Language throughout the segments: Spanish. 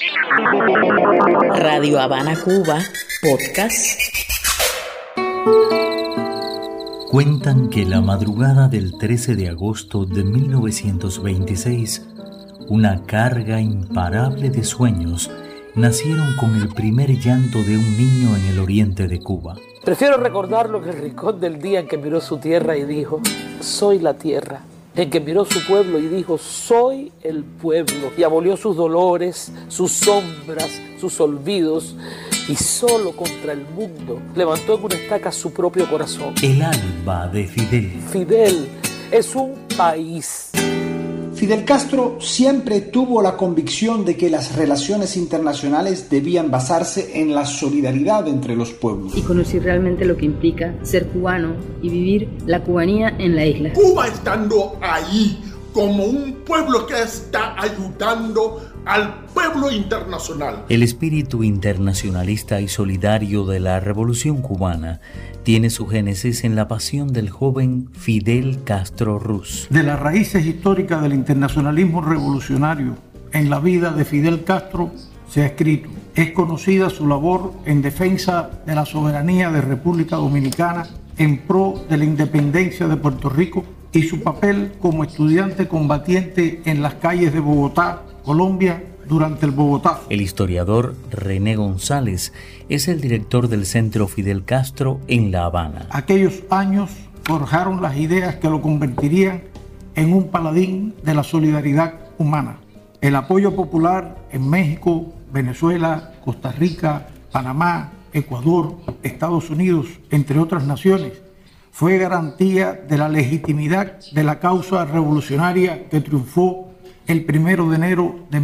Radio Habana, Cuba, podcast. Cuentan que la madrugada del 13 de agosto de 1926, una carga imparable de sueños nacieron con el primer llanto de un niño en el oriente de Cuba. Prefiero recordarlo en el rincón del día en que miró su tierra y dijo, soy la tierra. En que miró su pueblo y dijo, soy el pueblo. Y abolió sus dolores, sus sombras, sus olvidos. Y solo contra el mundo levantó en una estaca su propio corazón. El alba de Fidel. Fidel es un país. Fidel Castro siempre tuvo la convicción de que las relaciones internacionales debían basarse en la solidaridad entre los pueblos. Y conocí realmente lo que implica ser cubano y vivir la cubanía en la isla. Cuba estando ahí como un pueblo que está ayudando al pueblo internacional. El espíritu internacionalista y solidario de la Revolución Cubana tiene su génesis en la pasión del joven Fidel Castro Ruz. De las raíces históricas del internacionalismo revolucionario en la vida de Fidel Castro se ha escrito. Es conocida su labor en defensa de la soberanía de República Dominicana, en pro de la independencia de Puerto Rico y su papel como estudiante combatiente en las calles de Bogotá, Colombia, durante el Bogotazo. El historiador René González es el director del Centro Fidel Castro en La Habana. Aquellos años forjaron las ideas que lo convertirían en un paladín de la solidaridad humana. El apoyo popular en México, Venezuela, Costa Rica, Panamá, Ecuador, Estados Unidos, entre otras naciones, fue garantía de la legitimidad de la causa revolucionaria que triunfó el 1 de enero de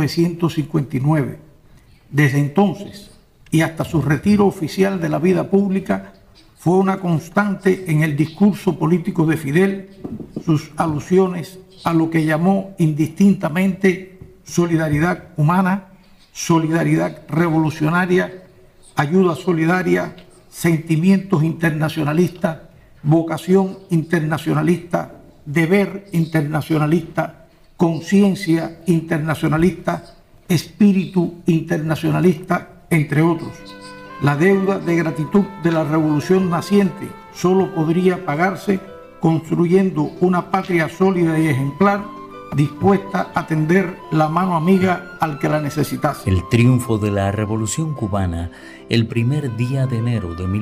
1959. Desde entonces y hasta su retiro oficial de la vida pública, fue una constante en el discurso político de Fidel sus alusiones a lo que llamó indistintamente solidaridad humana, solidaridad revolucionaria, ayuda solidaria, sentimientos internacionalistas, vocación internacionalista, deber internacionalista, conciencia internacionalista, espíritu internacionalista, entre otros. La deuda de gratitud de la revolución naciente solo podría pagarse construyendo una patria sólida y ejemplar, dispuesta a tender la mano amiga al que la necesitase. El triunfo de la Revolución Cubana, el primer día de enero de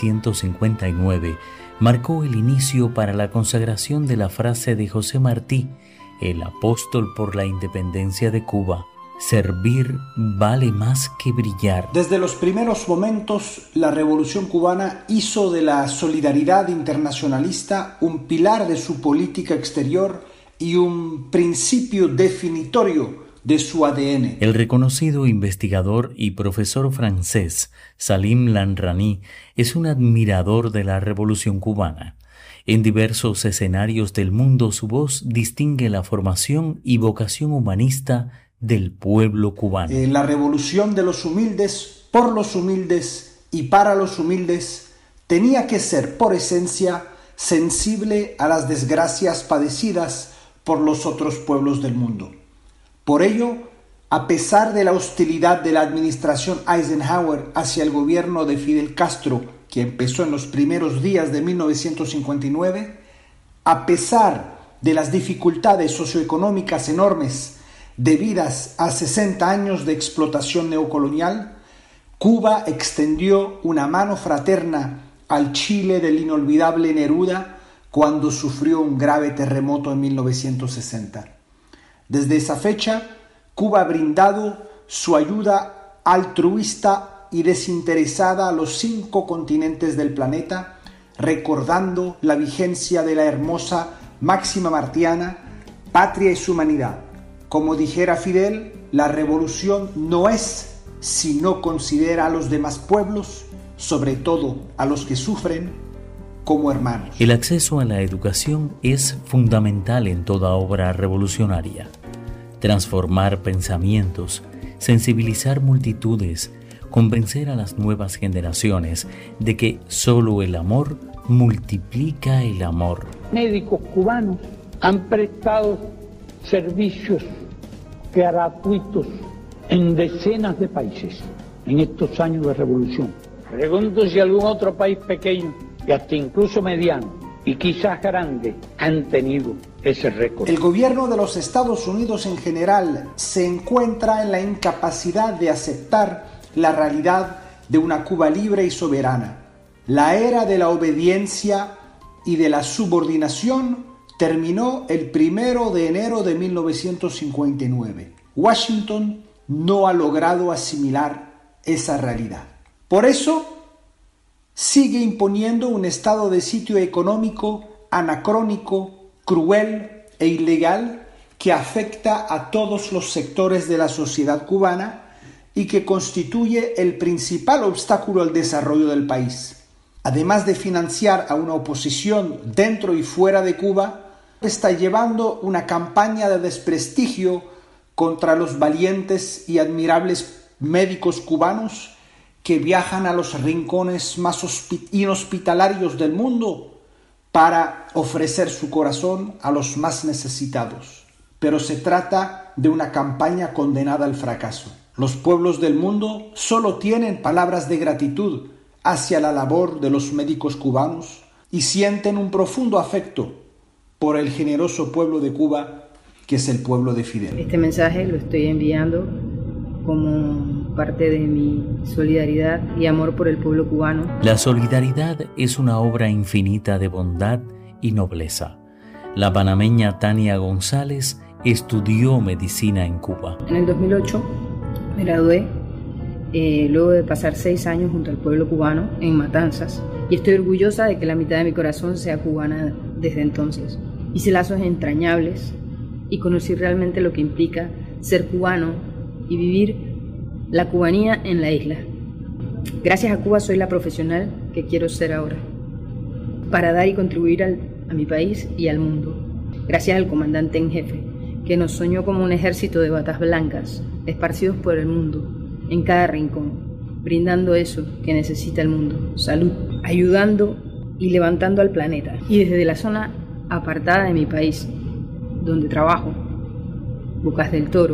1959, marcó el inicio para la consagración de la frase de José Martí, el apóstol por la independencia de Cuba: servir vale más que brillar. Desde los primeros momentos, la Revolución Cubana hizo de la solidaridad internacionalista un pilar de su política exterior y un principio definitorio de su ADN. El reconocido investigador y profesor francés Salim Lanrani es un admirador de la Revolución Cubana. En diversos escenarios del mundo su voz distingue la formación y vocación humanista del pueblo cubano. La revolución de los humildes, por los humildes y para los humildes, tenía que ser por esencia sensible a las desgracias padecidas por los otros pueblos del mundo. Por ello, a pesar de la hostilidad de la administración Eisenhower hacia el gobierno de Fidel Castro, que empezó en los primeros días de 1959, a pesar de las dificultades socioeconómicas enormes debidas a 60 años de explotación neocolonial, Cuba extendió una mano fraterna al Chile del inolvidable Neruda cuando sufrió un grave terremoto en 1960. Desde esa fecha, Cuba ha brindado su ayuda altruista y desinteresada a los 5 continentes del planeta, recordando la vigencia de la hermosa máxima martiana: patria es humanidad. Como dijera Fidel, la revolución no es si no considera a los demás pueblos, sobre todo a los que sufren, como hermanos. El acceso a la educación es fundamental en toda obra revolucionaria. Transformar pensamientos, sensibilizar multitudes, convencer a las nuevas generaciones de que solo el amor multiplica el amor. Médicos cubanos han prestado servicios gratuitos en decenas de países en estos años de revolución. Pregunto si algún otro país pequeño y hasta incluso mediano y quizás grande han tenido ese récord. El gobierno de los Estados Unidos en general se encuentra en la incapacidad de aceptar la realidad de una Cuba libre y soberana. La era de la obediencia y de la subordinación terminó el 1 de enero de 1959. Washington no ha logrado asimilar esa realidad. Por eso, sigue imponiendo un estado de sitio económico anacrónico, cruel e ilegal que afecta a todos los sectores de la sociedad cubana y que constituye el principal obstáculo al desarrollo del país. Además de financiar a una oposición dentro y fuera de Cuba, está llevando una campaña de desprestigio contra los valientes y admirables médicos cubanos que viajan a los rincones más inhospitalarios del mundo para ofrecer su corazón a los más necesitados. Pero se trata de una campaña condenada al fracaso. Los pueblos del mundo solo tienen palabras de gratitud hacia la labor de los médicos cubanos y sienten un profundo afecto por el generoso pueblo de Cuba, que es el pueblo de Fidel. Este mensaje lo estoy enviando como parte de mi solidaridad y amor por el pueblo cubano. La solidaridad es una obra infinita de bondad y nobleza. La panameña Tania González estudió medicina en Cuba. En el 2008 me gradué, luego de pasar 6 años junto al pueblo cubano en Matanzas, y estoy orgullosa de que la mitad de mi corazón sea cubana desde entonces. Hice lazos entrañables y conocí realmente lo que implica ser cubano y vivir la cubanía en la isla. Gracias a Cuba soy la profesional que quiero ser ahora, para dar y contribuir a mi país y al mundo. Gracias al comandante en jefe, que nos soñó como un ejército de batas blancas, esparcidos por el mundo, en cada rincón, brindando eso que necesita el mundo: salud, ayudando y levantando al planeta. Y desde la zona apartada de mi país, donde trabajo, Bocas del Toro,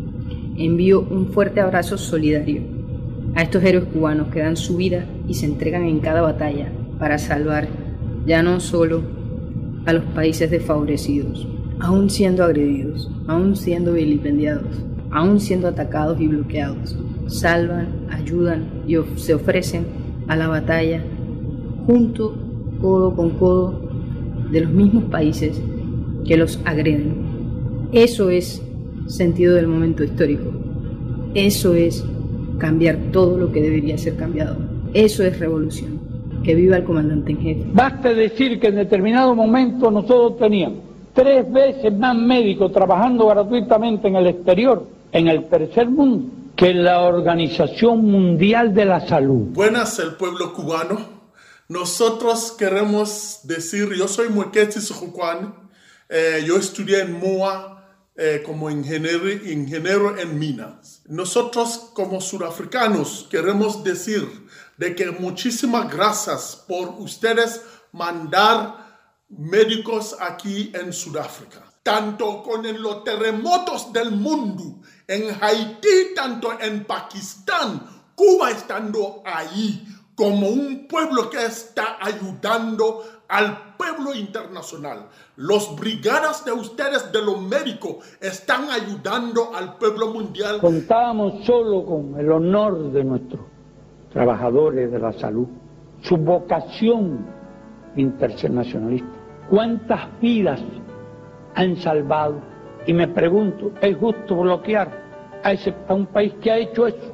envío un fuerte abrazo solidario a estos héroes cubanos que dan su vida y se entregan en cada batalla para salvar ya no solo a los países desfavorecidos, aún siendo agredidos, aún siendo vilipendiados, aún siendo atacados y bloqueados. Salvan, ayudan y se ofrecen a la batalla junto, codo con codo, de los mismos países que los agreden. Eso es sentido del momento histórico. Eso es cambiar todo lo que debería ser cambiado. Eso es revolución. Que viva el comandante en jefe. Basta decir que en determinado momento nosotros teníamos 3 veces más médicos trabajando gratuitamente en el exterior, en el tercer mundo, que la Organización Mundial de la Salud. Buenas, el pueblo cubano. Nosotros queremos decir, yo soy Muequetzis Juan, yo estudié en MOA como ingeniero en minas. Nosotros como surafricanos queremos decir de que muchísimas gracias por ustedes mandar médicos aquí en Sudáfrica. Tanto con los terremotos del mundo, en Haití, tanto en Pakistán, Cuba estando ahí como un pueblo que está ayudando al pueblo internacional. Los brigadas de ustedes, de los médicos, están ayudando al pueblo mundial. Contábamos solo con el honor de nuestros trabajadores de la salud, su vocación internacionalista. ¿Cuántas vidas han salvado? Y me pregunto, ¿es justo bloquear a un país que ha hecho eso?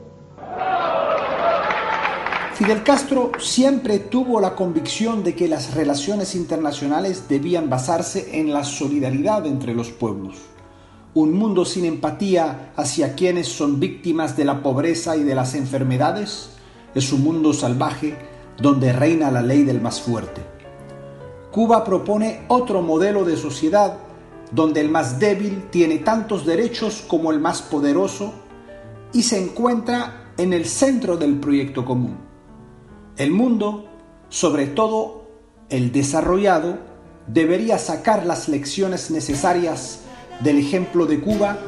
Fidel Castro siempre tuvo la convicción de que las relaciones internacionales debían basarse en la solidaridad entre los pueblos. Un mundo sin empatía hacia quienes son víctimas de la pobreza y de las enfermedades es un mundo salvaje donde reina la ley del más fuerte. Cuba propone otro modelo de sociedad donde el más débil tiene tantos derechos como el más poderoso y se encuentra en el centro del proyecto común. El mundo, sobre todo el desarrollado, debería sacar las lecciones necesarias del ejemplo de Cuba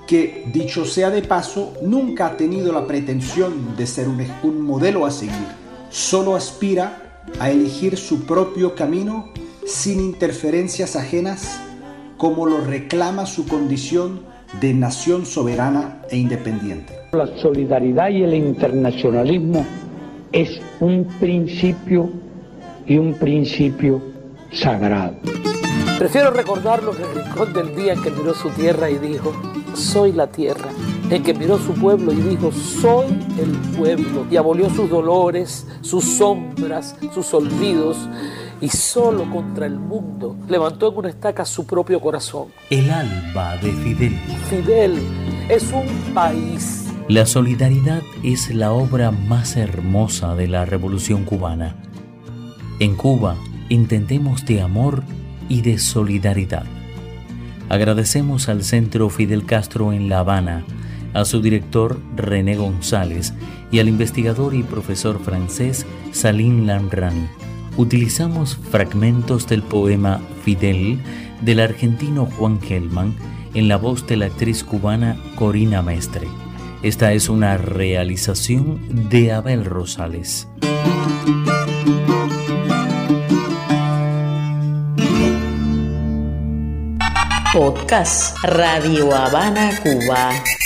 que, dicho sea de paso, nunca ha tenido la pretensión de ser un modelo a seguir. Solo aspira a elegir su propio camino sin interferencias ajenas, como lo reclama su condición de nación soberana e independiente. La solidaridad y el internacionalismo es un principio y un principio sagrado. Prefiero recordarlo en el rincón del día en que miró su tierra y dijo, soy la tierra, en que miró su pueblo y dijo, soy el pueblo, y abolió sus dolores, sus sombras, sus olvidos, y solo contra el mundo levantó en una estaca su propio corazón. El alba de Fidel. Fidel es un país. La solidaridad es la obra más hermosa de la Revolución Cubana. En Cuba entendemos de amor y de solidaridad. Agradecemos al Centro Fidel Castro en La Habana, a su director René González y al investigador y profesor francés Salim Lamrani. Utilizamos fragmentos del poema Fidel del argentino Juan Gelman en la voz de la actriz cubana Corina Mestre. Esta es una realización de Abel Rosales. Podcast Radio Habana, Cuba.